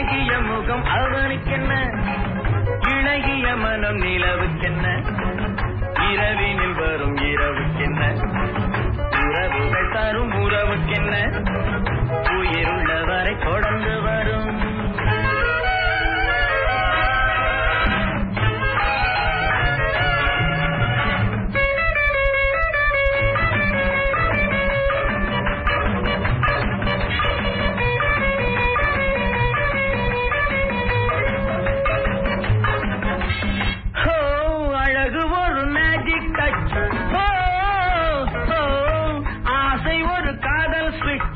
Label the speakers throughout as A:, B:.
A: அழகிய முகம் அவனுக்கென்ன, இழகிய மனம் நிலவுக்கென்ன, இரவினில் வரும் இரவுக்கென்ன, உறவுகள் தரும் உறவுக்கென்ன, உயிருள்ளவரை தொடர்ந்து வரும். ஆசை ஒரு காதல் ஸ்விட்ச்.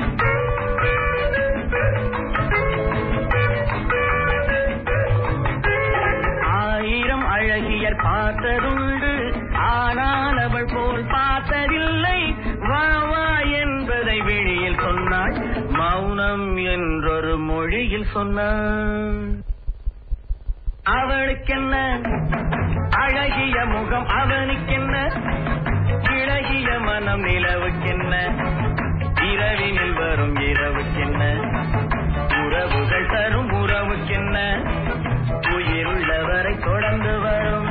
A: ஆயிரம் அழகியர் பார்த்ததுண்டு, ஆனால் அவள் போல் பார்த்ததில்லை. வா வா என்பதை விழியில் சொன்னாள், மௌனம் என்றொரு மொழியில் சொன்னாள். அவளுக்கென்ன அழகிய முகம் அவனுக்கென்ன, இழகிய மனம் நிலவுக்கென்ன, இரவினில் வரும் இரவுக்கென்ன, உறவுகள் தரும் உறவுக்கென்ன, உயிருள்ளவரை தொடர்ந்து வரும்.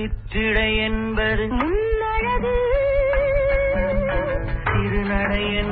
A: சிற்றிடை என்பது முன்னழகு, சிறுநடை